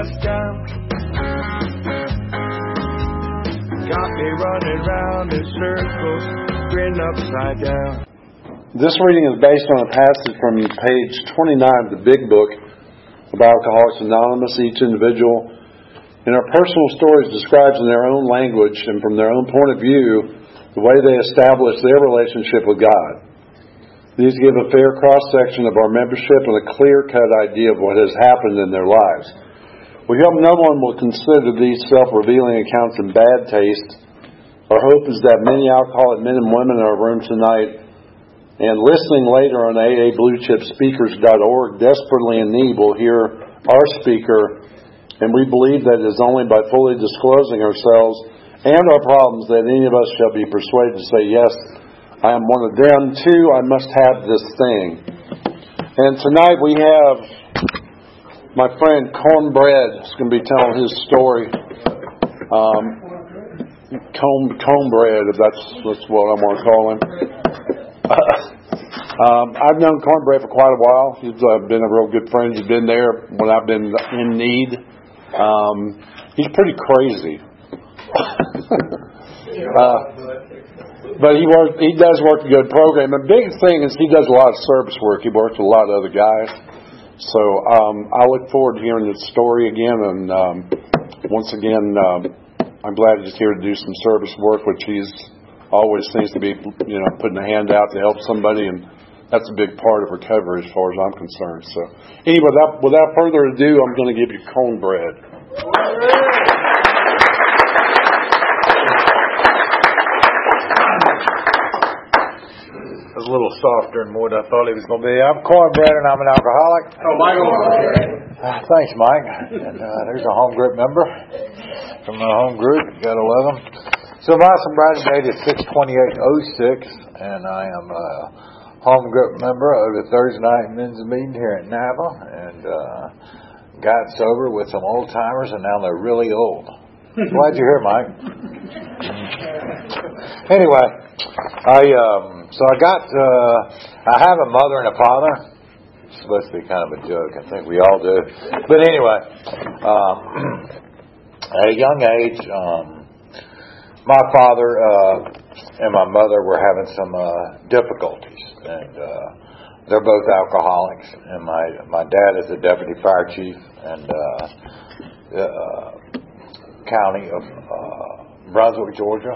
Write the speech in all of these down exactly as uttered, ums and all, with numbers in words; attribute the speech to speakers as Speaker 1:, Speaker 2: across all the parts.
Speaker 1: down. Got me running round in circles, grin upside down.
Speaker 2: This reading is based on a passage from page twenty-nine of the Big Book of Alcoholics Anonymous. Each individual in our personal stories describes in their own language and from their own point of view the way they establish their relationship with God. These give a fair cross-section of our membership and a clear-cut idea of what has happened in their lives. We hope no one will consider these self-revealing accounts in bad taste. Our hope is that many alcoholic men and women in our room tonight and listening later on A A Blue Chip Speakers dot org desperately in need will hear our speaker, and we believe that it is only by fully disclosing ourselves and our problems that any of us shall be persuaded to say, yes, I am one of them too, I must have this thing. And tonight we have my friend Cornbread is going to be telling his story. Um, Corn, Cornbread, if that's, that's what I'm going to call him. um, I've known Cornbread for quite a while. He's uh, been a real good friend. He's been there when I've been in need. Um, he's pretty crazy. uh, but he works, he does work a good program. The big thing is he does a lot of service work. He works with a lot of other guys. So um, I look forward to hearing this story again. And um, once again, um, I'm glad he's here to do some service work, which he's always seems to be, you know, putting a hand out to help somebody, and that's a big part of recovery as far as I'm concerned. So anyway, without, without further ado, I'm going to give you Cornbread.
Speaker 3: It was a little softer than what I thought it was going to be. I'm Cornbread, and I'm an alcoholic.
Speaker 1: Oh, Michael.
Speaker 3: Uh, thanks, Mike. And uh, there's a home group member from the home group. Got to love them. So my sobriety date is six twenty-eight oh six, and I am a home group member of the Thursday night men's meeting here at Nava, and uh, got sober with some old timers, and now they're really old. Glad you're here, Mike. Anyway, I um, so I got uh, I have a mother and a father. It's supposed to be kind of a joke, I think we all do. But anyway, um, at a young age. Um, My father uh, and my mother were having some uh, difficulties, and uh, they're both alcoholics. And my my dad is a deputy fire chief in uh, the uh, county of uh, Brunswick, Georgia.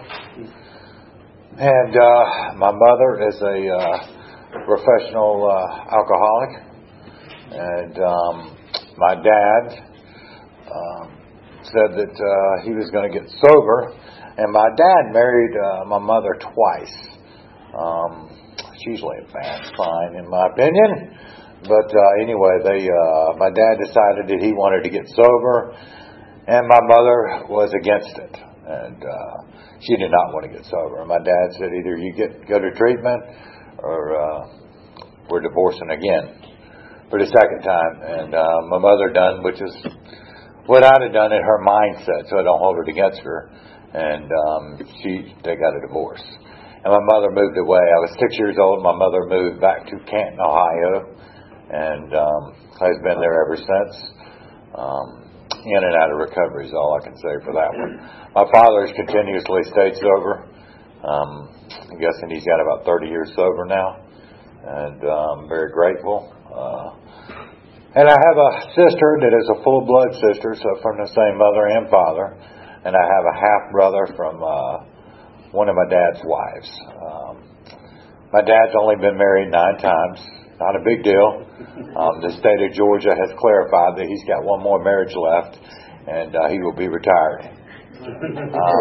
Speaker 3: And uh, my mother is a uh, professional uh, alcoholic, and um, my dad um, said that uh, he was going to get sober. And my dad married uh, my mother twice. Um, it's usually a bad sign, in my opinion. But uh, anyway, they uh, my dad decided that he wanted to get sober, and my mother was against it. And uh, she did not want to get sober. And my dad said, either you get go to treatment, or uh, we're divorcing again for the second time. And uh, my mother done, which is what I'd have done in her mindset, so I don't hold it against her. And um, she, they got a divorce. And my mother moved away. I was six years old. My mother moved back to Canton, Ohio, and um, has been there ever since. Um, in and out of recovery is all I can say for that one. My father has continuously stayed sober. Um, I'm guessing he's got about thirty years sober now, and I'm um, very grateful. Uh, and I have a sister that is a full-blood sister, so from the same mother and father. And I have a half-brother from uh, one of my dad's wives. Um, my dad's only been married nine times. Not a big deal. Um, the state of Georgia has clarified that he's got one more marriage left, and uh, he will be retired. Um,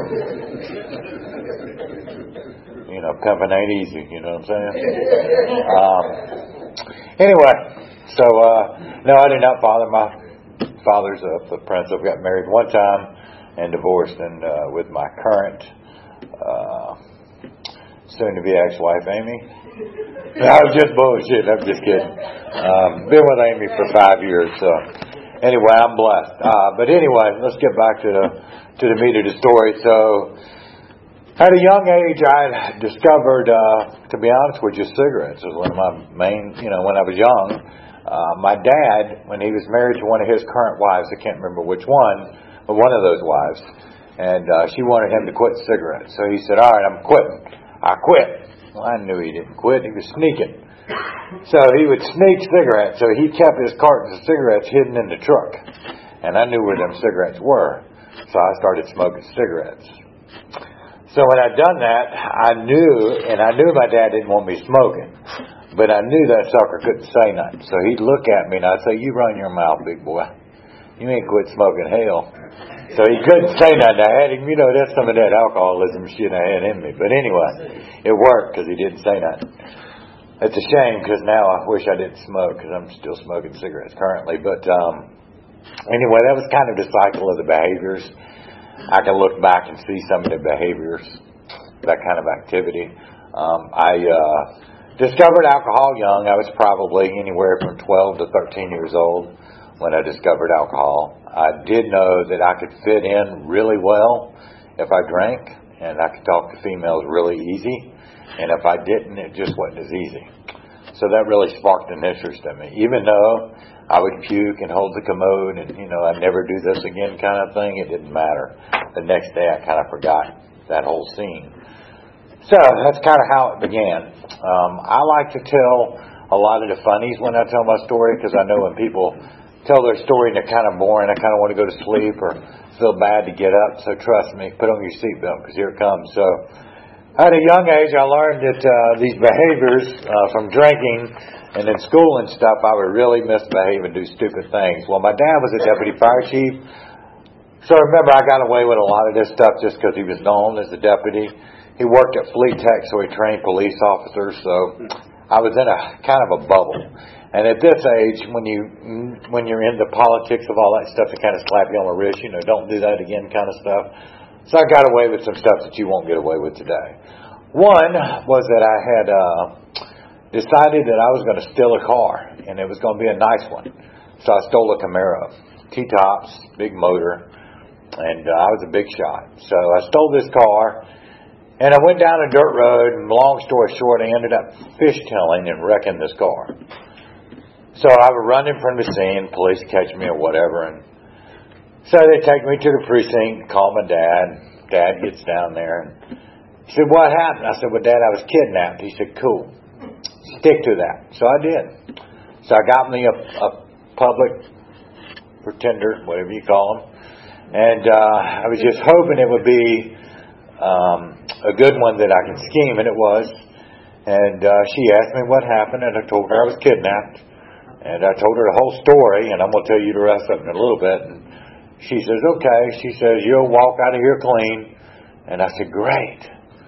Speaker 3: you know, pimping ain't easy, you know what I'm saying? Um, anyway, so, uh, no, I did not father. My father's a, a prince. I've got married one time and divorced, and uh, with my current uh, soon-to-be ex-wife, Amy. I was just bullshit. I'm just kidding. Um, been with Amy for five years, so anyway, I'm blessed. Uh, but anyway, let's get back to the to the meat of the story. So At a young age, I discovered, uh, to be honest with you, cigarettes was one of my main, you know, when I was young. Uh, my dad, when he was married to one of his current wives, I can't remember which one, but one of those wives, and uh, she wanted him to quit cigarettes. So he said, all right, I'm quitting. I quit. Well, I knew he didn't quit. He was sneaking. So he would sneak cigarettes. So he kept his cartons of cigarettes hidden in the truck. And I knew where them cigarettes were. So I started smoking cigarettes. So when I'd done that, I knew, and I knew my dad didn't want me smoking, but I knew that sucker couldn't say nothing. So he'd look at me and I'd say, you run your mouth, big boy. You ain't quit smoking hell. So he couldn't say nothing. I had him, you know, that's some of that alcoholism shit I had in me. But anyway, it worked because he didn't say nothing. It's a shame because now I wish I didn't smoke because I'm still smoking cigarettes currently. But um, anyway, that was kind of the cycle of the behaviors. I can look back and see some of the behaviors, that kind of activity. Um, I uh, discovered alcohol young. I was probably anywhere from twelve to thirteen years old when I discovered alcohol. I did know that I could fit in really well if I drank, and I could talk to females really easy. And if I didn't, it just wasn't as easy. So that really sparked an interest in me. Even though I would puke and hold the commode and, you know, I'd never do this again kind of thing, it didn't matter. The next day I kind of forgot that whole scene. So that's kind of how it began. Um, I like to tell a lot of the funnies when I tell my story because I know when people tell their story and they're kind of boring, I kind of want to go to sleep or feel bad to get up. So trust me, put on your seatbelt because here it comes. So at a young age, I learned that uh, these behaviors uh, from drinking and in school and stuff, I would really misbehave and do stupid things. Well, my dad was a deputy fire chief. So remember, I got away with a lot of this stuff just because he was known as a deputy. He worked at Fleet Tech, so he trained police officers. So I was in a kind of a bubble. And at this age, when, you, when you're into politics of all that stuff, they kind of slap you on the wrist, you know, don't do that again kind of stuff. So I got away with some stuff that you won't get away with today. One was that I had uh, decided that I was going to steal a car, and it was going to be a nice one. So I stole a Camaro, T-tops, big motor, and uh, I was a big shot. So I stole this car, and I went down a dirt road, and long story short, I ended up fishtailing and wrecking this car. So I was running from the scene, police catch me or whatever, and so they take me to the precinct, call my dad. Dad gets down there and he said, what happened? I said, well, Dad, I was kidnapped. He said, cool. Stick to that. So I did. So I got me a, a public pretender, whatever you call them. And uh, I was just hoping it would be um, a good one that I can scheme, and it was. And uh, she asked me what happened, and I told her I was kidnapped. And I told her the whole story, and I'm going to tell you the rest of it in a little bit. And she says, okay. She says, you'll walk out of here clean. And I said, great.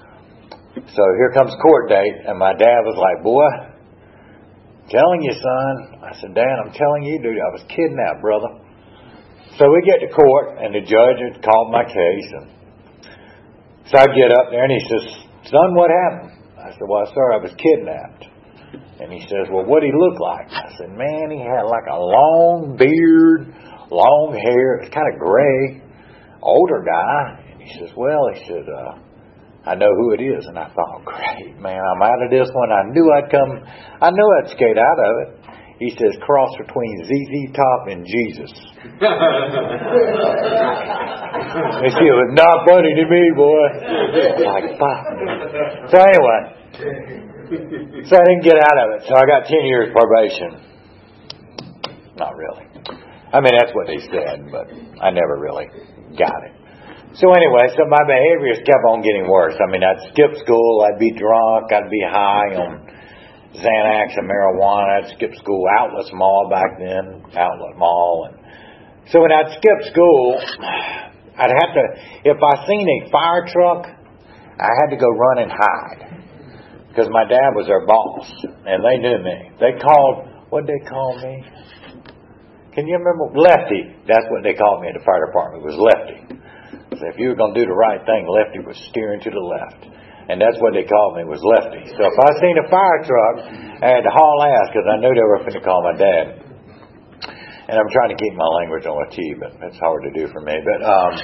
Speaker 3: So here comes court date. And my dad was like, boy, telling you, son. I said, Dad, I'm telling you, dude, I was kidnapped, brother. So we get to court, and the judge had called my case. And so I get up there, and he says, son, what happened? I said, well, sir, I was kidnapped. And he says, well, what did he look like? I said, man, he had like a long beard, long hair, it was kind of gray, older guy. And he says, well, he said, uh, I know who it is. And I thought, great, man, I'm out of this one. I knew I'd come, I knew I'd skate out of it. He says, cross between Z Z Top and Jesus. And she was not funny to me, boy. Like, fuck. So anyway, so I didn't get out of it. So I got ten years probation. Not really. I mean, that's what they said, but I never really got it. So anyway, so my behaviors kept on getting worse. I mean, I'd skip school, I'd be drunk, I'd be high on Xanax and marijuana. I'd skip school, Outlet Mall back then, Outlet Mall. And so when I'd skip school, I'd have to, if I seen a fire truck, I had to go run and hide. Because my dad was their boss, and they knew me. They called, what'd they call me? Can you remember? Lefty. That's what they called me in the fire department, was Lefty. So if you were going to do the right thing, Lefty was steering to the left. And that's what they called me, was Lefty. So if I seen a fire truck, I had to haul ass because I knew they were going to call my dad. And I'm trying to keep my language on a T, but that's hard to do for me. But um,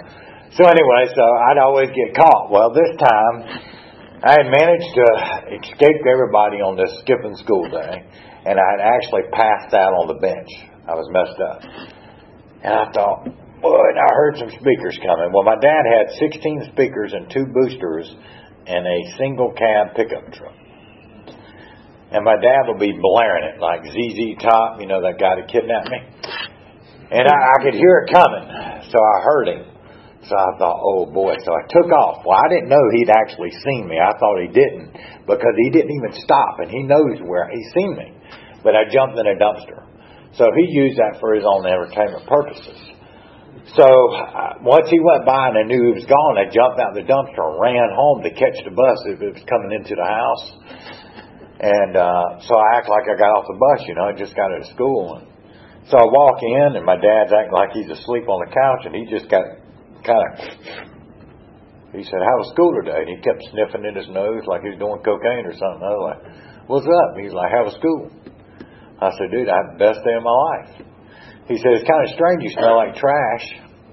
Speaker 3: So anyway, so I'd always get caught. Well, this time I had managed to escape everybody on this skipping school day, and I had actually passed out on the bench. I was messed up. And I thought, boy, and I heard some speakers coming. Well, my dad had sixteen speakers and two boosters in a single cab pickup truck. And my dad would be blaring it like Z Z Top, you know, that guy that kidnapped me. And I, I could hear it coming, so I heard him. So I thought, oh boy. So I took off. Well, I didn't know he'd actually seen me. I thought he didn't, because he didn't even stop, and he knows where he's seen me. But I jumped in a dumpster. So he used that for his own entertainment purposes. So uh, once he went by and I knew he was gone, I jumped out the dumpster and ran home to catch the bus if it was coming into the house. And uh, so I act like I got off the bus, you know, I just got out of school. And so I walk in, and my dad's acting like he's asleep on the couch, and he just got kind of, he said, how was school today? And he kept sniffing in his nose like he was doing cocaine or something. I was like, what's up? And he's like, how was school? I said, dude, I had the best day of my life. He said, it's kind of strange you smell like trash.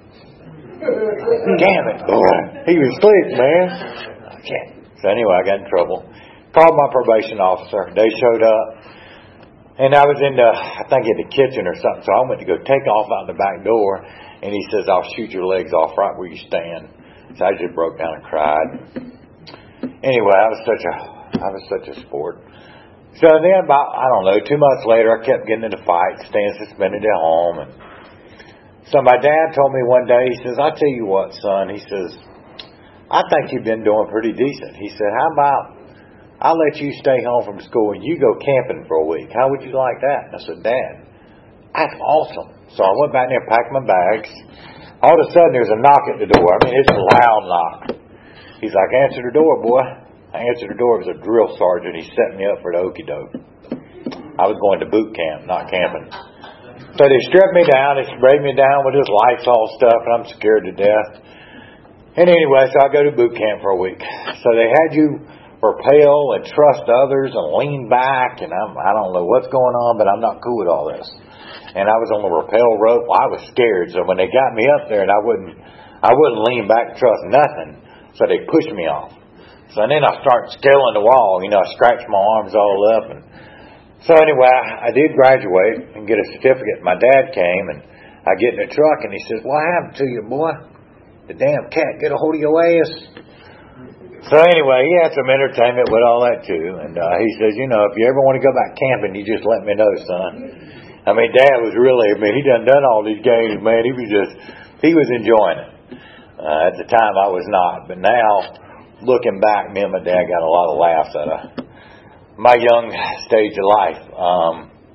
Speaker 3: Damn it, boy. He was asleep, man. Okay. So anyway, I got in trouble. Called my probation officer. They showed up. And I was in the, I think in the kitchen or something, so I went to go take off out the back door. And he says, I'll shoot your legs off right where you stand. So I just broke down and cried. Anyway, I was such a, I was such a sport. So then about, I don't know, two months later, I kept getting into fights, staying suspended at home. And so my dad told me one day, he says, I'll tell you what, son. He says, I think you've been doing pretty decent. He said, how about I'll let you stay home from school and you go camping for a week. How would you like that? And I said, Dad, that's awesome. So I went back there and packed my bags. All of a sudden, there's a knock at the door. I mean, it's a loud knock. He's like, answer the door, boy. I answered the door. It was a drill sergeant. He set me up for the okie doke. I was going to boot camp, not camping. So they stripped me down. They sprayed me down with this Lysol stuff, and I'm scared to death. And anyway, so I go to boot camp for a week. So they had you repel and trust others and lean back, and I'm, I don't know what's going on, but I'm not cool with all this. And I was on the rappel rope. Well, I was scared. So when they got me up there, and I wouldn't, I wouldn't lean back and trust nothing. So they pushed me off. So then I started scaling the wall. You know, I scratched my arms all up. And so anyway, I, I did graduate and get a certificate. My dad came, and I get in the truck, and he says, "What happened to you, boy? The damn cat get a hold of your ass." So anyway, he had some entertainment with all that too. And uh, he says, "You know, if you ever want to go back camping, you just let me know, son." I mean, Dad was really, I mean, he done done all these games, man. He was just, he was enjoying it. Uh, at the time, I was not. But now, looking back, me and my dad got a lot of laughs out of my young stage of life. Um,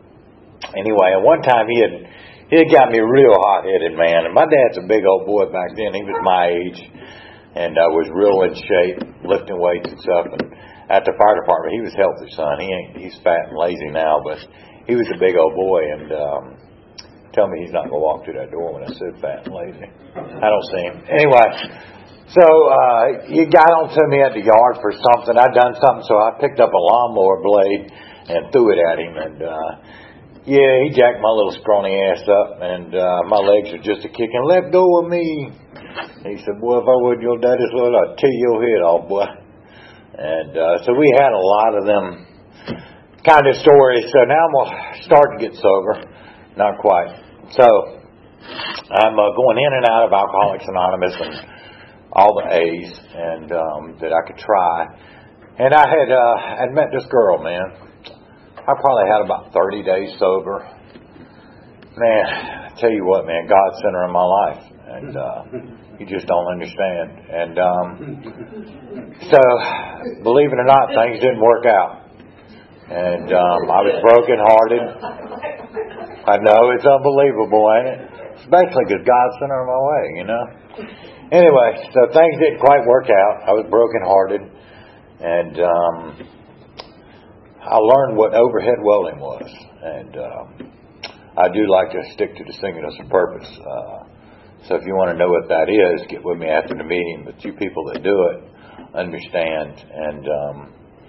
Speaker 3: anyway, at one time, he had, he had got me real hot-headed, man. And my dad's a big old boy back then. He was my age and uh, was real in shape, lifting weights and stuff. And at the fire department, he was healthy, son. He ain't, he's fat and lazy now, but he was a big old boy, and um, tell me he's not going to walk through that door when I said fat and lazy. I don't see him. Anyway, so uh, he got on to me at the yard for something. I'd done something, so I picked up a lawnmower blade and threw it at him. And, uh, yeah, he jacked my little scrawny ass up, and uh, my legs were just a kicking. Let go of me. He said, boy, if I wasn't your daddy's little, I'd tear your head off, boy. And uh, so we had a lot of them kind of stories. So now I'm going to start to get sober. Not quite. So I'm uh, going in and out of Alcoholics Anonymous and all the A's and um, that I could try. And I had uh, had met this girl, man. I probably had about thirty days sober. Man, I tell you what, man, God sent her in my life. And uh, you just don't understand. And um, so, believe it or not, things didn't work out. And um, I was brokenhearted. I know, it's unbelievable, ain't it? Especially because God sent her my way, you know. Anyway, so things didn't quite work out. I was brokenhearted. And um, I learned what overhead welding was. And um, I do like to stick to the singleness of purpose. Uh, so if you want to know what that is, get with me after the meeting. But you people that do it understand. And um,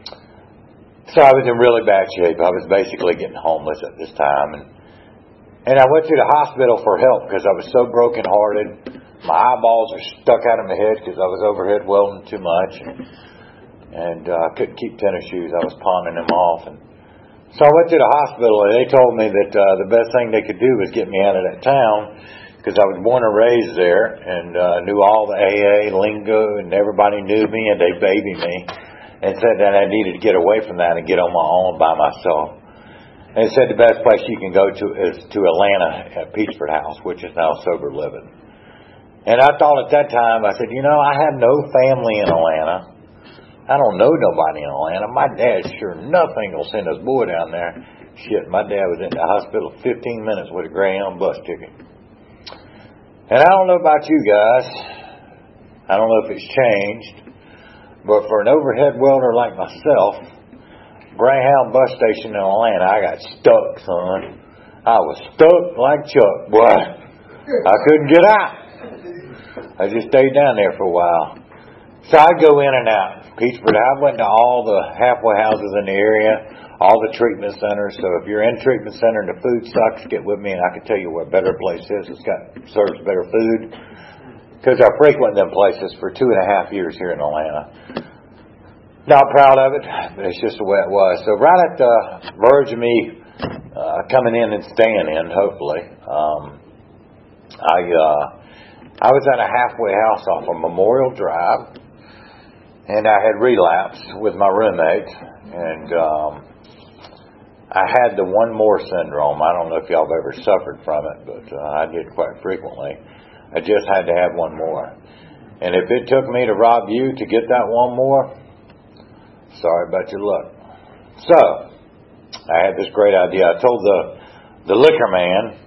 Speaker 3: so I was in really bad shape. I was basically getting homeless at this time. And, and I went to the hospital for help because I was so brokenhearted. my eyeballs are stuck out of my head because I was overhead welding too much, and, and uh, I couldn't keep tennis shoes. I was pawning them off, and so I went to the hospital, and they told me that uh, the best thing they could do was get me out of that town because I was born and raised there and uh, knew all the A A lingo, and everybody knew me, and they babied me, and said that I needed to get away from that and get on my own by myself. And said the best place you can go to is to Atlanta at Peachford House, which is now Sober Living. And I thought at that time, I said, you know, I have no family in Atlanta. I don't know nobody in Atlanta. My dad sure enough ain't gonna send his boy down there. Shit, my dad was in the hospital fifteen minutes with a Greyhound bus ticket. And I don't know about you guys. I don't know if it's changed. But for an overhead welder like myself, Greyhound bus station in Atlanta, I got stuck, son. I was stuck like Chuck, boy. I couldn't get out. I just stayed down there for a while. So I'd go in and out. Peachford, I went to all the halfway houses in the area, all the treatment centers. So if you're in treatment center and the food sucks, get with me and I can tell you what a better place is. It's got serves better food. Because I frequent them places for two and a half years here in Atlanta. Not proud of it, but it's just the way it was. So right at the verge of me uh, coming in and staying in, hopefully, um, I uh, I was at a halfway house off of Memorial Drive. And I had relapsed with my roommate, and um, I had the one more syndrome. I don't know if y'all have ever suffered from it, but uh, I did quite frequently. I just had to have one more. And if it took me to rob you to get that one more, sorry about your luck. So, I had this great idea. I told the, the liquor man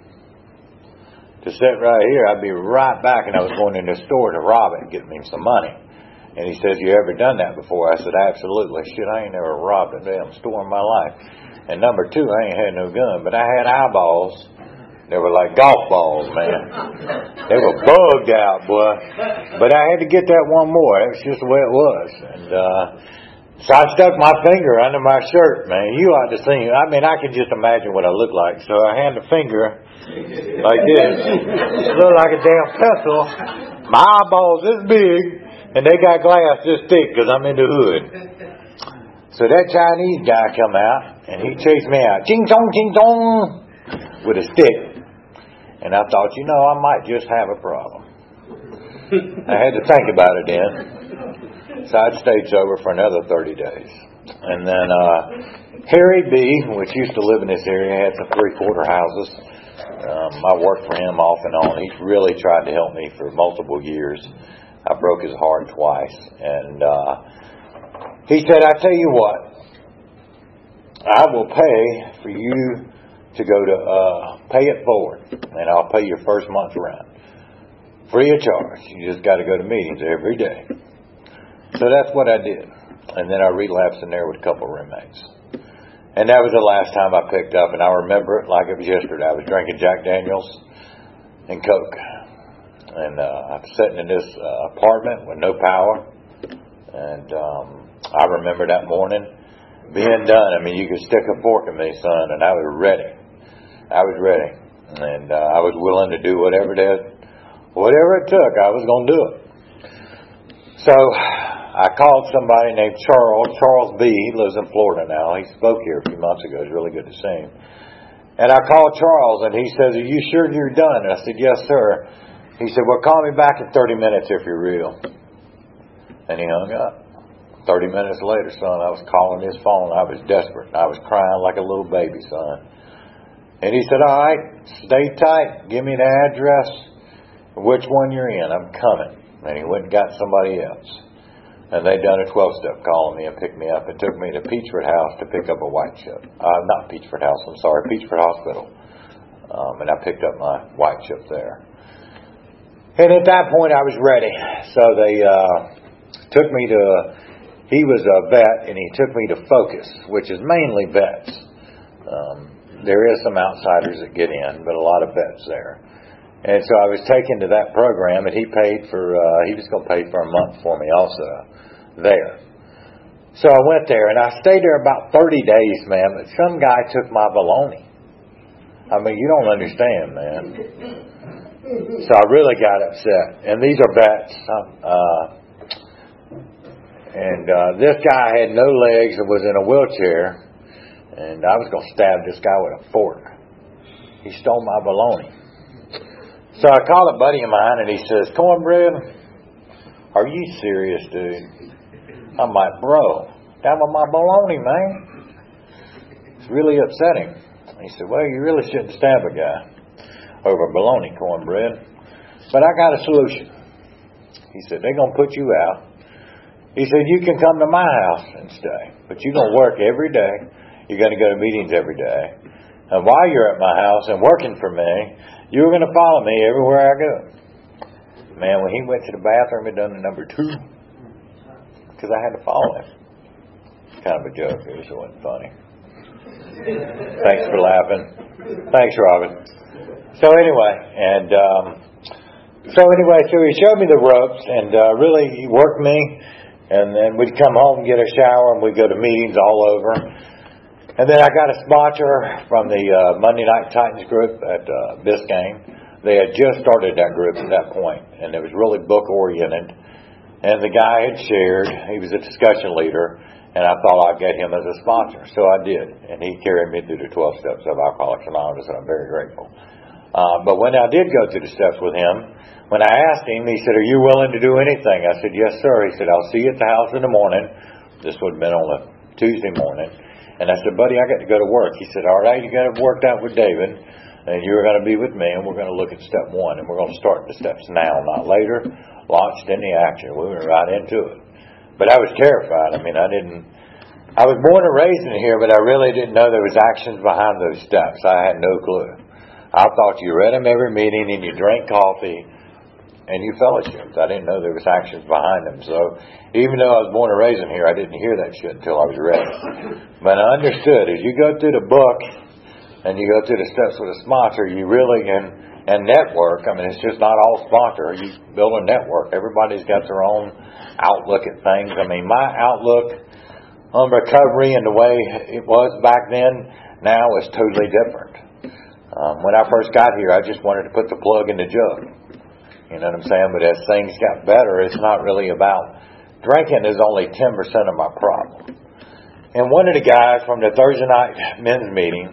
Speaker 3: to sit right here. I'd be right back, and I was going in the store to rob it and get me some money. And he says, you ever done that before? I said, absolutely. Shit, I ain't never robbed a damn store in my life. And number two, I ain't had no gun, but I had eyeballs. They were like golf balls, man. They were bugged out, boy. But I had to get that one more. That's just the way it was. And uh, so I stuck my finger under my shirt, man. You ought to see. I mean, I can just imagine what I look like. So I had the finger like this. It looked like a damn pencil. My eyeballs this big. And they got glass this thick because I'm in the hood. So that Chinese guy come out, and he chased me out. Ching chong, ching chong, with a stick. And I thought, you know, I might just have a problem. I had to think about it then. So I'd stayed sober for another thirty days. And then uh, Harry B., which used to live in this area, had some three-quarter houses. Um, I worked for him off and on. He's really tried to help me for multiple years. I broke his heart twice. And uh, he said, I tell you what, I will pay for you to go to, uh, pay it forward. And I'll pay your first month's rent. Free of charge. You just got to go to meetings every day. So that's what I did. And then I relapsed in there with a couple of roommates. And that was the last time I picked up. And I remember it like it was yesterday. I was drinking Jack Daniels and Coke. And uh, I'm sitting in this uh, apartment with no power. And um, I remember that morning being done. I mean, you could stick a fork in me, son, and I was ready. I was ready. And uh, I was willing to do whatever it is, whatever it took, I was going to do it. So I called somebody named Charles, Charles B. He lives in Florida now. He spoke here a few months ago. It was really good to see him. And I called Charles, and he says, are you sure you're done? And I said, yes, sir. He said, well, call me back in thirty minutes if you're real. And he hung up. thirty minutes later, son, I was calling his phone. I was desperate. I was crying like a little baby, son. And he said, all right, stay tight. Give me the address, which one you're in. I'm coming. And he went and got somebody else. And they done a twelve-step calling me and picked me up and took me to Peachford House to pick up a white chip. Uh, not Peachford House, I'm sorry, Peachford Hospital. Um, and I picked up my white chip there. And at that point, I was ready. So they uh, took me to, he was a vet, and he took me to Focus, which is mainly vets. Um, there is some outsiders that get in, but a lot of vets there. And so I was taken to that program, and he paid for, uh, he was going to pay for a month for me also there. So I went there, and I stayed there about thirty days, man, but some guy took my baloney. I mean, you don't understand, man. So I really got upset. And these are bets. Uh, and uh, this guy had no legs and was in a wheelchair. And I was going to stab this guy with a fork. He stole my bologna. So I called a buddy of mine and he says, "Cornbread, are you serious, dude?" I'm like, "Bro, that was my bologna, man. It's really upsetting." He said, "Well, you really shouldn't stab a guy over bologna, Cornbread. But I got a solution." He said, "They're going to put you out." He said, "You can come to my house and stay, but you're going to work every day. You're going to go to meetings every day. And while you're at my house and working for me, you're going to follow me everywhere I go." Man, when he went to the bathroom, he done the number two because I had to follow him. Kind of a joke. It wasn't funny. Thanks for laughing. Thanks, Robin. So anyway, and um, so anyway, so he showed me the ropes and uh, really he worked me. And then we'd come home and get a shower and we'd go to meetings all over. And then I got a sponsor from the uh, Monday Night Titans group at uh, Biscayne. They had just started that group at that point, and it was really book-oriented. And the guy had shared, he was a discussion leader, and I thought I'd get him as a sponsor. So I did, and he carried me through the twelve steps of Alcoholics Anonymous, and I'm very grateful. Uh, but when I did go through the steps with him, when I asked him, he said, "Are you willing to do anything?" I said, "Yes, sir." He said, "I'll see you at the house in the morning." This would have been on a Tuesday morning. And I said, "Buddy, I got to go to work." He said, "All right, you got to work out with David, and you're going to be with me, and we're going to look at step one, and we're going to start the steps now, not later." Launched into action. We went right into it. But I was terrified. I mean, I didn't, I was born and raised in here, but I really didn't know there was actions behind those steps. I had no clue. I thought you read them every meeting, and you drank coffee, and you fellowshipped. I didn't know there was actions behind them. So even though I was born and raised in here, I didn't hear that shit until I was ready. But I understood. As you go through the book and you go through the steps with a sponsor, you really can, and network. I mean, it's just not all sponsor. You build a network. Everybody's got their own outlook at things. I mean, my outlook on recovery and the way it was back then now is totally different. Um, when I first got here, I just wanted to put the plug in the jug. You know what I'm saying? But as things got better, it's not really about drinking is only ten percent of my problem. And one of the guys from the Thursday night men's meeting,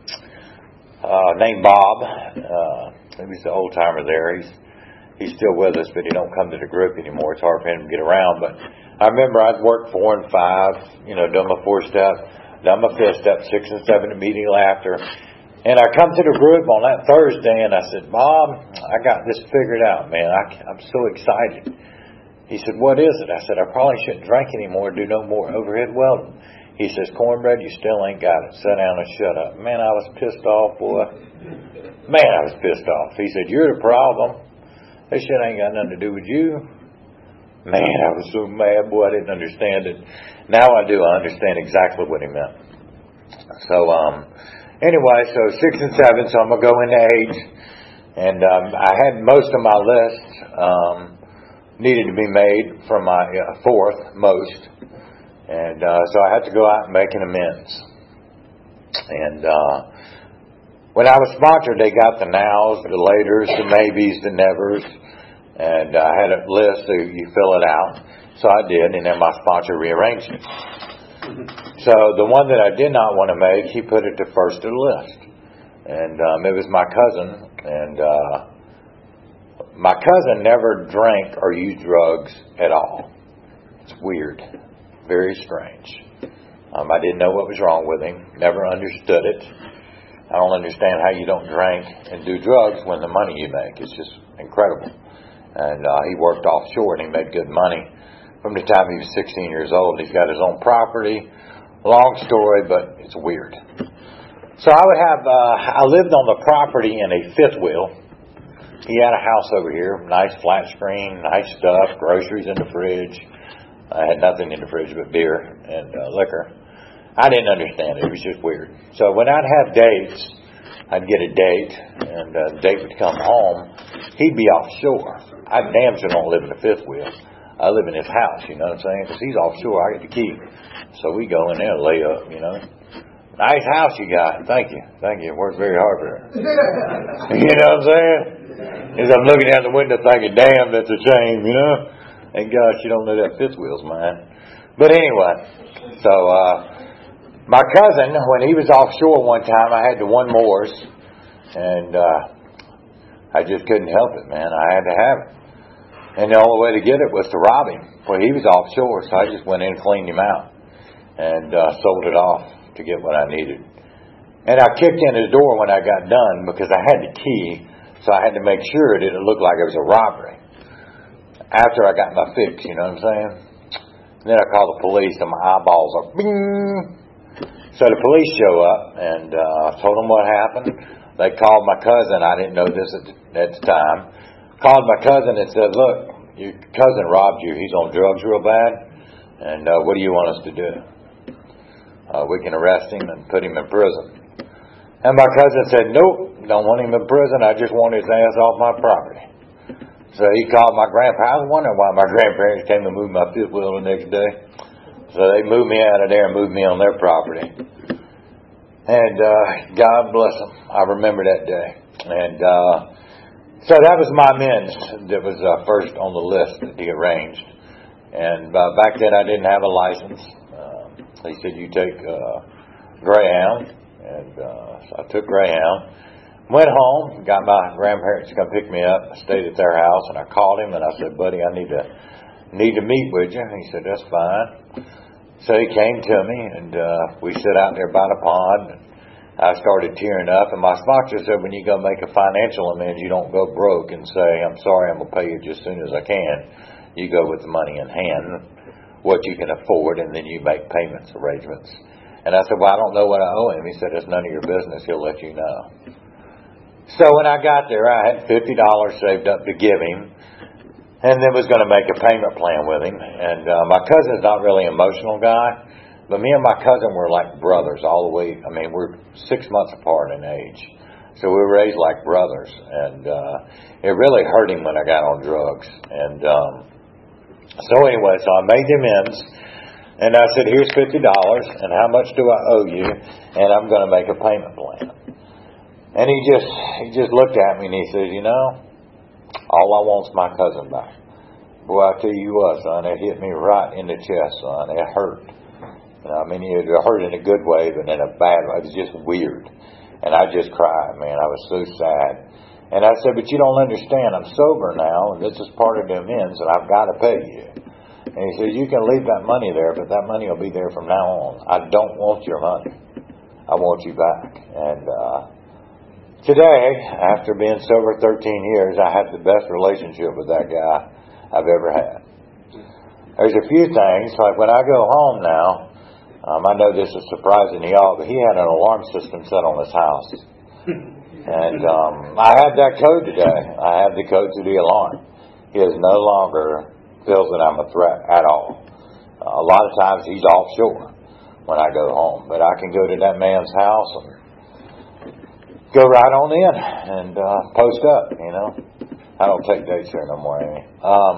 Speaker 3: uh, named Bob, uh, he's the old timer there. He's he's still with us, but he don't come to the group anymore. It's hard for him to get around. But I remember I'd worked four and five, you know, done my four step, done my fifth step, six and seven immediately after. And I come to the group on that Thursday, and I said, "Bob, I got this figured out, man. I, I'm so excited." He said, "What is it?" I said, "I probably shouldn't drink anymore, do no more overhead welding." He says, "Cornbread, you still ain't got it. Sit down and shut up." Man, I was pissed off, boy. Man, I was pissed off. He said, "You're the problem. This shit ain't got nothing to do with you." Man, I was so mad, boy. I didn't understand it. Now I do. I understand exactly what he meant. So, um... Anyway, so six and seven, so I'm going to go into eight. And um, I had most of my list um, needed to be made from my uh, fourth, most. And uh, so I had to go out and make an amends. And uh, when I was sponsored, they got the nows, the laters, the maybes, the nevers. And I had a list, so you fill it out. So I did, and then my sponsor rearranged it. So the one that I did not want to make, he put it to first of the list. And um, it was my cousin. And uh, my cousin never drank or used drugs at all. It's weird. Very strange. Um, I didn't know what was wrong with him. Never understood it. I don't understand how you don't drink and do drugs when the money you make. It's just incredible. And uh, he worked offshore and he made good money from the time he was sixteen years old. He's got his own property. Long story, but it's weird. So I would have, uh, I lived on the property in a fifth wheel. He had a house over here, nice flat screen, nice stuff, groceries in the fridge. I had nothing in the fridge but beer and uh, liquor. I didn't understand it. It was just weird. So when I'd have dates, I'd get a date, and uh, the date would come home. He'd be offshore. I damn sure don't live in the fifth wheel. I live in his house, you know what I'm saying? Because he's offshore, I get the key. So we go in there and lay up, you know. Nice house you got. Thank you. Thank you. It worked very hard for it. You know what I'm saying? As I'm looking out the window thinking, damn, that's a shame, you know? And gosh, you don't know that fifth wheel's mine. But anyway, so uh, my cousin, when he was offshore one time, I had the one Moors, and uh, I just couldn't help it, man. I had to have it. And the only way to get it was to rob him. Well, he was offshore, so I just went in and cleaned him out and uh, sold it off to get what I needed. And I kicked in his door when I got done because I had the key, so I had to make sure it didn't look like it was a robbery. After I got my fix, you know what I'm saying? Then I called the police and my eyeballs are bing. So the police show up and uh, I told them what happened. They called my cousin. I didn't know this at the, at the time. Called my cousin and said, look, your cousin robbed you. He's on drugs real bad. And uh, what do you want us to do? Uh, we can arrest him and put him in prison. And my cousin said, nope, don't want him in prison. I just want his ass off my property. So he called my grandpa. I was wondering why my grandparents came and moved my fifth wheel the next day. So they moved me out of there and moved me on their property. And uh, God bless them. I remember that day. And uh, so that was my men's that was uh, first on the list that he arranged. And uh, back then I didn't have a license. Uh, he said, you take uh, Greyhound. And uh, so I took Greyhound. Went home, got my grandparents to come pick me up. I stayed at their house, and I called him, and I said, buddy, I need to need to meet with you. And he said, that's fine. So he came to me, and uh, we sat out there by the pond. And I started tearing up, and my sponsor said, when you go make a financial amends, you don't go broke and say, I'm sorry, I'm going to pay you just as soon as I can. You go with the money in hand, what you can afford, and then you make payments arrangements. And I said, well, I don't know what I owe him. He said, it's none of your business. He'll let you know. So when I got there, I had fifty dollars saved up to give him, and then was going to make a payment plan with him. And uh, my cousin's not really an emotional guy, but me and my cousin were like brothers all the way. I mean, we're six months apart in age. So we were raised like brothers. And uh, it really hurt him when I got on drugs. And um, so anyway, so I made the amends. And I said, here's fifty dollars, and how much do I owe you? And I'm going to make a payment plan. And he just he just looked at me and he says, you know, all I want's my cousin back. Boy, I tell you what, son, it hit me right in the chest, son. It hurt. You know, I mean, it hurt in a good way, but in a bad way. It was just weird. And I just cried, man. I was so sad. And I said, but you don't understand. I'm sober now, and this is part of the amends, and I've got to pay you. And he says, you can leave that money there, but that money will be there from now on. I don't want your money. I want you back. And uh, today, after being sober thirteen years, I have the best relationship with that guy I've ever had. There's a few things, like when I go home now, um, I know this is surprising to y'all, but he had an alarm system set on his house. And um, I have that code today. I have the code to the alarm. He is no longer feels that I'm a threat at all. Uh, a lot of times he's offshore when I go home, but I can go to that man's house and go right on in and uh, post up, you know. I don't take dates here no more, Amy. Um,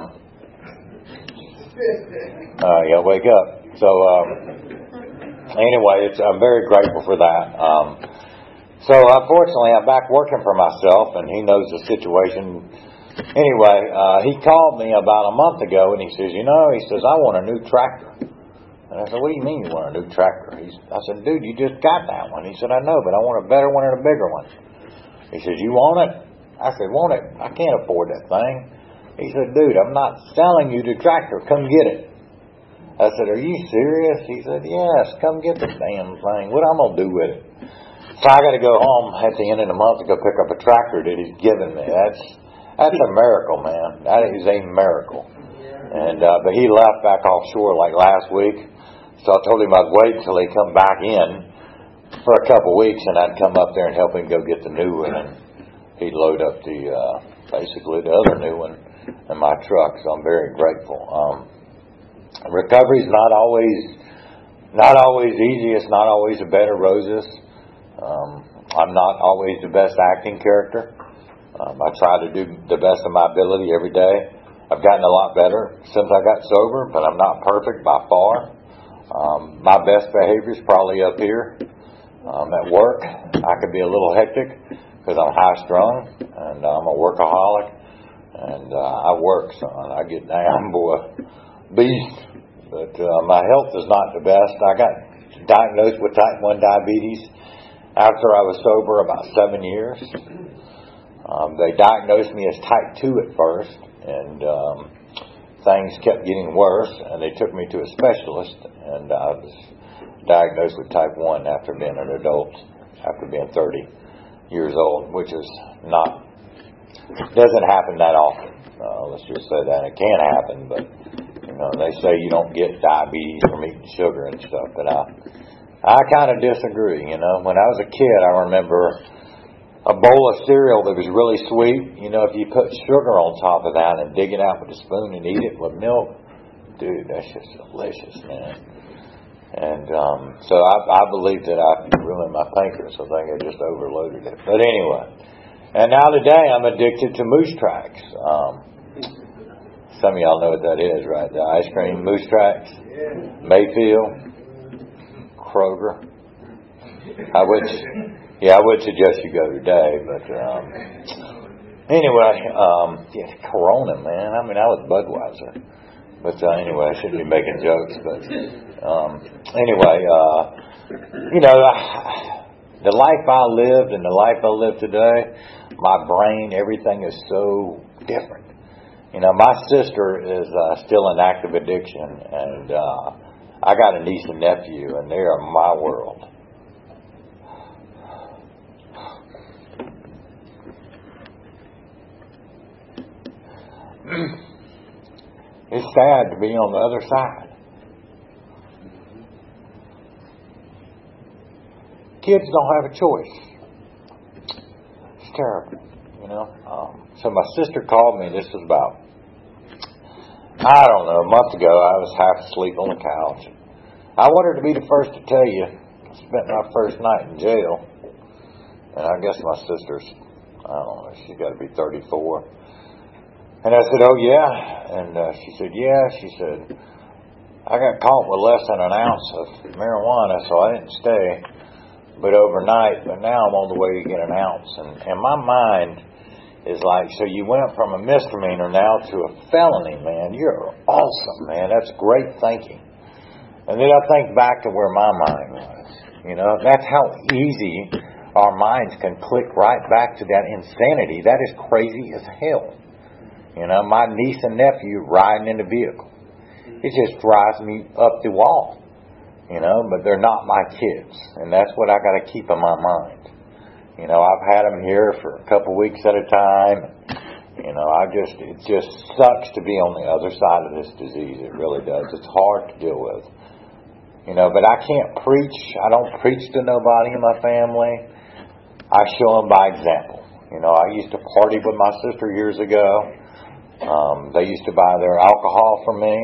Speaker 3: uh, you gotta wake up. So, um, anyway, it's, I'm very grateful for that. Um, so, unfortunately, I'm back working for myself, and he knows the situation. Anyway, uh, he called me about a month ago, and he says, you know, he says, I want a new tractor. And I said, what do you mean you want a new tractor? He's, I said, dude, you just got that one. He said, I know, but I want a better one and a bigger one. He says, you want it? I said, want it? I can't afford that thing. He said, dude, I'm not selling you the tractor. Come get it. I said, are you serious? He said, yes, come get the damn thing. What am I going to do with it? So I got to go home at the end of the month to go pick up a tractor that he's given me. That's That's a miracle, man. That is a miracle. And uh, but he left back offshore like last week, so I told him I'd wait until he come back in for a couple of weeks, and I'd come up there and help him go get the new one, and he'd load up the uh, basically the other new one in my truck. So I'm very grateful. Um, recovery's not always not always easy. It's not always a bed of roses. Um, I'm not always the best acting character. Um, I try to do the best of my ability every day. I've gotten a lot better since I got sober, but I'm not perfect by far. Um, my best behavior is probably up here um, at work. I can be a little hectic, because I'm high strung and I'm a workaholic, and uh, I work, son. I get down, boy, beast. But uh, my health is not the best. I got diagnosed with type one diabetes after I was sober about seven years. Um, they diagnosed me as type two at first, and um, things kept getting worse, and they took me to a specialist, and I was diagnosed with type one after being an adult, after being thirty years old, which is not, doesn't happen that often. Uh, let's just say that. It can happen, but, you know, they say you don't get diabetes from eating sugar and stuff, but I, I kind of disagree, you know. When I was a kid, I remember a bowl of cereal that was really sweet. You know, if you put sugar on top of that and dig it out with a spoon and eat it with milk, dude, that's just delicious, man. And um, so I, I believe that I ruined my pancreas. I think I just overloaded it. But anyway, and now today I'm addicted to Moose Tracks. Um, some of y'all know what that is, right? The ice cream, Moose Tracks, Mayfield, Kroger. I would, yeah, I would suggest you go today. But um, anyway, um, yeah, Corona, man. I mean, I was Budweiser. But uh, anyway, I shouldn't be making jokes. But um, anyway, uh, you know, I, the life I lived and the life I live today, my brain, everything is so different. You know, my sister is uh, still in active addiction, and uh, I got a niece and nephew, and they are my world. It's sad to be on the other side. Kids don't have a choice. It's terrible, you know. Um, so my sister called me. This was about, I don't know, a month ago. I was half asleep on the couch. I wanted to be the first to tell you. I spent my first night in jail, and I guess my sister's, I don't know, she's got to be thirty-four. And I said, oh, yeah. And uh, she said, yeah. She said, I got caught with less than an ounce of marijuana, so I didn't stay but overnight. But now I'm on the way to get an ounce. And, and my mind is like, so you went from a misdemeanor now to a felony, man. You're awesome, man. That's great thinking. And then I think back to where my mind was. You know, that's how easy our minds can click right back to that insanity. That is crazy as hell. You know, my niece and nephew riding in the vehicle. It just drives me up the wall. You know, but they're not my kids. And that's what I got to keep in my mind. You know, I've had them here for a couple weeks at a time. You know, I just, it just sucks to be on the other side of this disease. It really does. It's hard to deal with. You know, but I can't preach. I don't preach to nobody in my family. I show them by example. You know, I used to party with my sister years ago. Um, they used to buy their alcohol from me,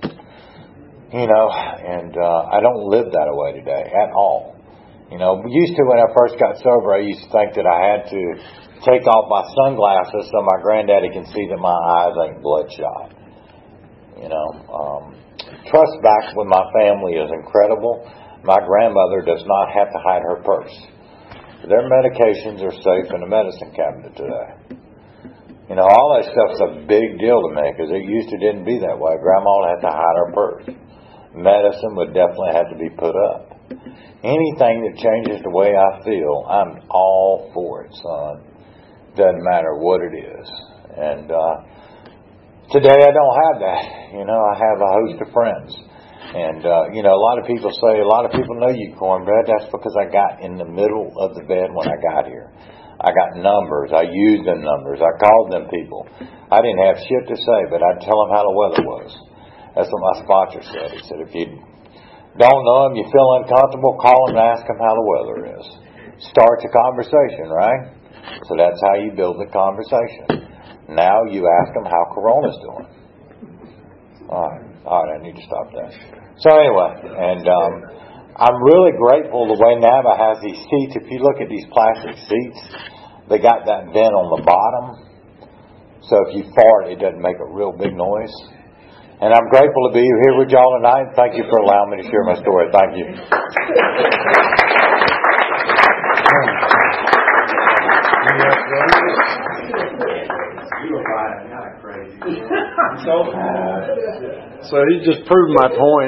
Speaker 3: you know, and uh, I don't live that way today at all. You know, used to when I first got sober, I used to think that I had to take off my sunglasses so my granddaddy can see that my eyes ain't bloodshot. You know, um, trust back with my family is incredible. My grandmother does not have to hide her purse. Their medications are safe in the medicine cabinet today. You know, all that stuff's a big deal to me because it used to didn't be that way. Grandma would have to hide her purse. Medicine would definitely have to be put up. Anything that changes the way I feel, I'm all for it, son. Doesn't matter what it is. And uh, today I don't have that. You know, I have a host of friends. And, uh, you know, a lot of people say, a lot of people know you, Cornbread. That's because I got in the middle of the bed when I got here. I got numbers. I used them numbers. I called them people. I didn't have shit to say, but I'd tell them how the weather was. That's what my sponsor said. He said, if you don't know them, you feel uncomfortable, call them and ask them how the weather is. Start the conversation, right? So that's how you build the conversation. Now you ask them how Corona's doing. All right. All right, I need to stop that. So anyway, and um, I'm really grateful the way NAVA has these seats. If you look at these plastic seats, they got that vent on the bottom. So if you fart, it doesn't make a real big noise. And I'm grateful to be here with y'all tonight. Thank you for allowing me to share my story. Thank you.
Speaker 2: So he just proved my point.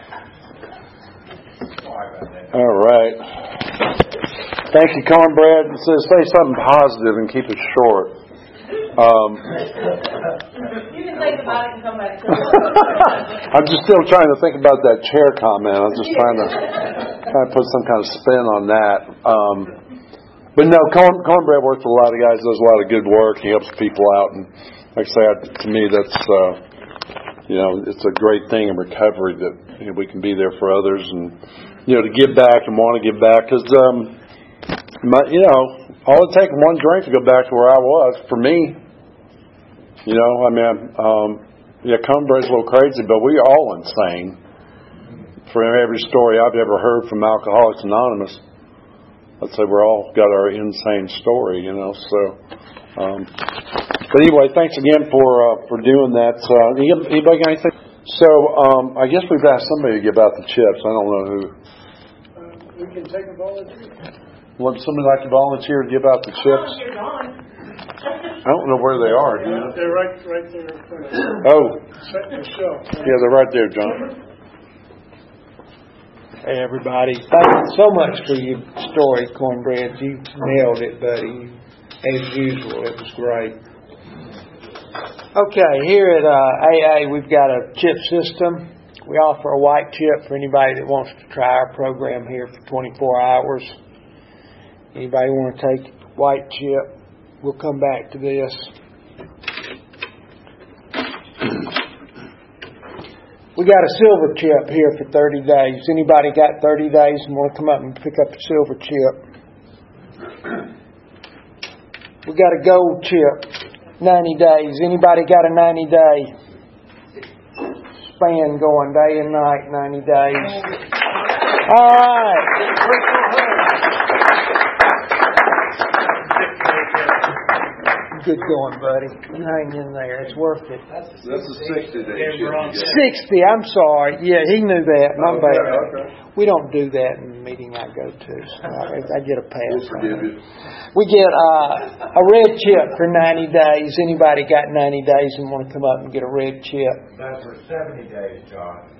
Speaker 2: All right. Thank you, Cornbread. It says say something positive and keep it short. Um,
Speaker 4: you can think about it and come back to it.
Speaker 2: I'm just still trying to think about that chair comment. I'm just trying to trying to put some kind of spin on that. Um, but no, Corn, Cornbread works with a lot of guys. Does a lot of good work. He helps people out, and like I say, to me, that's uh, you know, it's a great thing in recovery that you know, we can be there for others, and you know, to give back and want to give back because um, my, you know, all it takes one drink to go back to where I was for me. You know, I mean, um, yeah, Cornbread's a little crazy, but we're all insane. For every story I've ever heard from Alcoholics Anonymous, I'd say we're all got our insane story, you know. So, um, but anyway, thanks again for uh, for doing that. Uh, anybody got anything? So, um, I guess we've asked somebody to give out the chips. I don't know who.
Speaker 5: Uh, we can take a volunteer.
Speaker 2: Would somebody like to volunteer to give out the chips? I don't know where they are. Do you?
Speaker 5: They're right, right there in front of you.
Speaker 2: Oh,
Speaker 5: Set the shelf.
Speaker 2: yeah, they're right there, John.
Speaker 6: Hey, everybody. Thank you so much for your story, Cornbread. You nailed it, buddy. As usual, it was great. Okay, here at uh, A A, we've got a chip system. We offer a white chip for anybody that wants to try our program here for twenty-four hours. Anybody want to take white chip? We'll come back to this. We got a silver chip here for thirty days. Anybody got thirty days and want to come up and pick up a silver chip? We got a gold chip, ninety days. Anybody got a ninety day span going, day and night, ninety days? All right. Good going, buddy. Hang in there. It's worth it.
Speaker 2: That's a sixty day
Speaker 6: sixty. I'm sorry. Yeah, he knew that. My
Speaker 2: okay,
Speaker 6: bad.
Speaker 2: Okay.
Speaker 6: We don't do that in the meeting I go to. So I, I get a pass.
Speaker 2: We'll forgive you.
Speaker 6: We get uh, a red chip for ninety days. Anybody got ninety days and want to come up and get a red chip?
Speaker 3: That's for seventy days, John.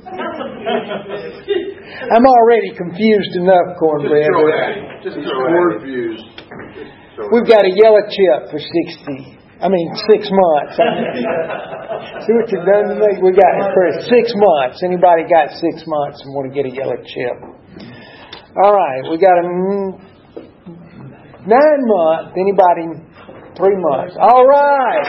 Speaker 6: I'm already confused enough, Cornbread.
Speaker 2: Just throw confused.
Speaker 6: We've got a yellow chip for sixty. I mean, six months. See what you've done to me? We got it for six months. Anybody got six months and want to get a yellow chip? All right. We got a nine month. Anybody? Three months. All right.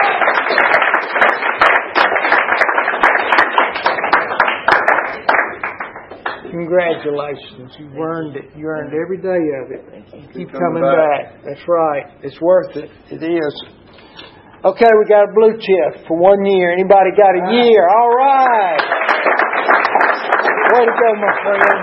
Speaker 6: Congratulations. You've earned it. You earned every day of it. Keep coming back. That's right. It's worth it. It is. Okay, we got a blue chip for one year. Anybody got a year? All right. Way to go, my friend.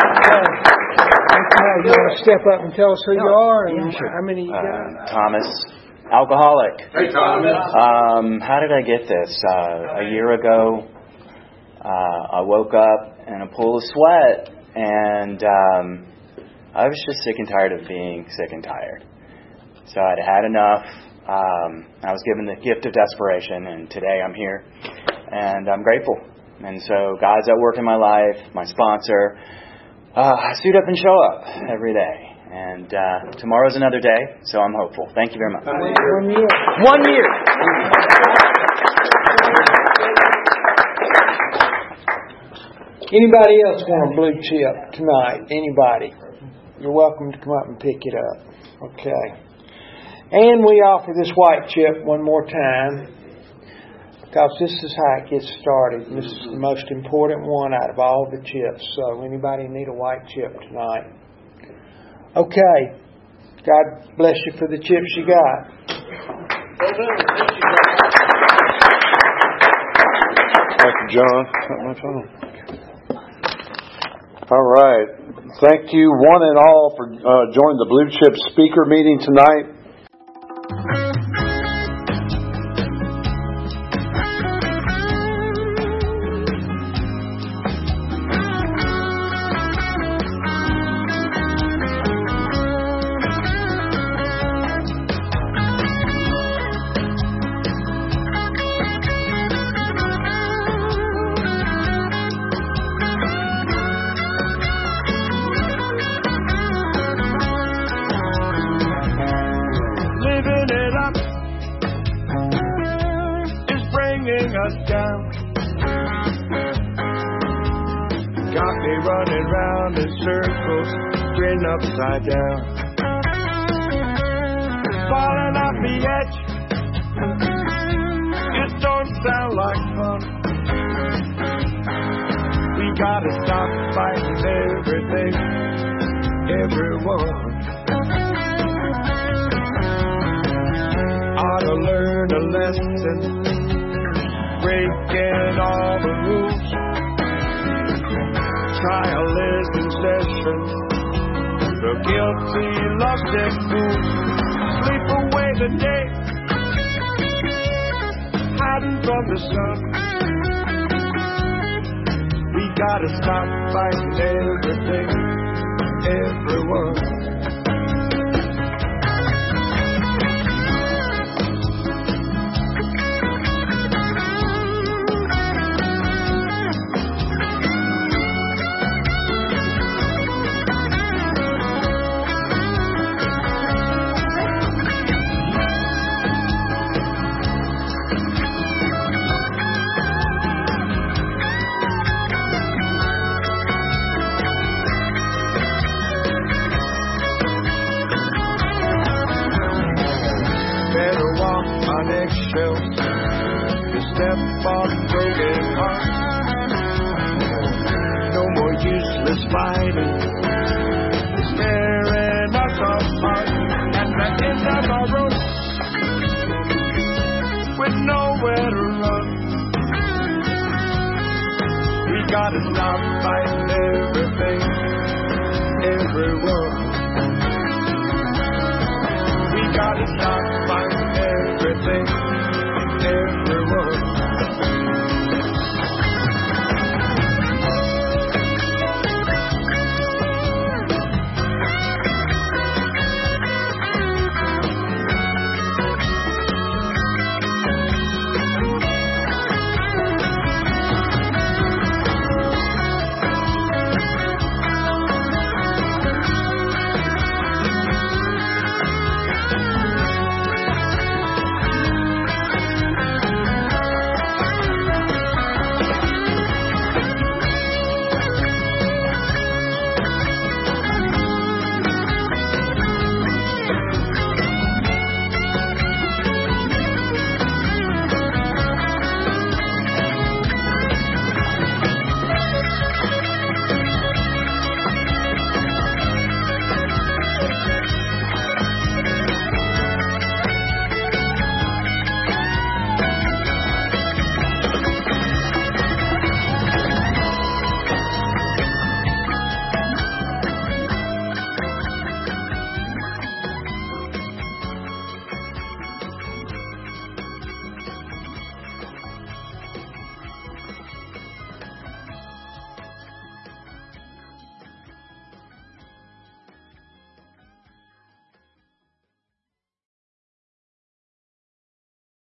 Speaker 6: Okay. You want to step up and tell us who you are and how many you got?
Speaker 7: Uh, Thomas, alcoholic.
Speaker 2: Hey, Thomas.
Speaker 7: Um, how did I get this? Uh, a year ago, uh, I woke up in a pool of sweat, and um, I was just sick and tired of being sick and tired. So I'd had enough. Um, I was given the gift of desperation, and today I'm here, and I'm grateful. And so God's at work in my life, my sponsor. Uh, I suit up and show up every day. And uh, tomorrow's another day, so I'm hopeful. Thank you very much.
Speaker 6: One year.
Speaker 7: One year.
Speaker 6: Anybody else want a blue chip tonight? Anybody? You're welcome to come up and pick it up. Okay. And we offer this white chip one more time, because this is how it gets started. This is the most important one out of all the chips. So anybody need a white chip tonight? Okay. God bless you for the chips you got.
Speaker 2: Thank you, John. Got my phone. All right. Thank you, one and all, for uh, joining the Blue Chip speaker meeting tonight.
Speaker 1: round in circles, grin upside down. Falling off the edge, it don't sound like fun. We gotta stop fighting everything, everyone. Ought to learn a lesson, breaking all the rules. Trial is in session, the guilty lost their cool. Sleep away the day, hiding from the sun. We gotta stop fighting everything, everyone. Eggshells to step on broken hearts. No more useless fighting, tearing us apart. At the end of our road, with nowhere to run, we gotta stop fighting everything, everyone. We gotta stop fighting.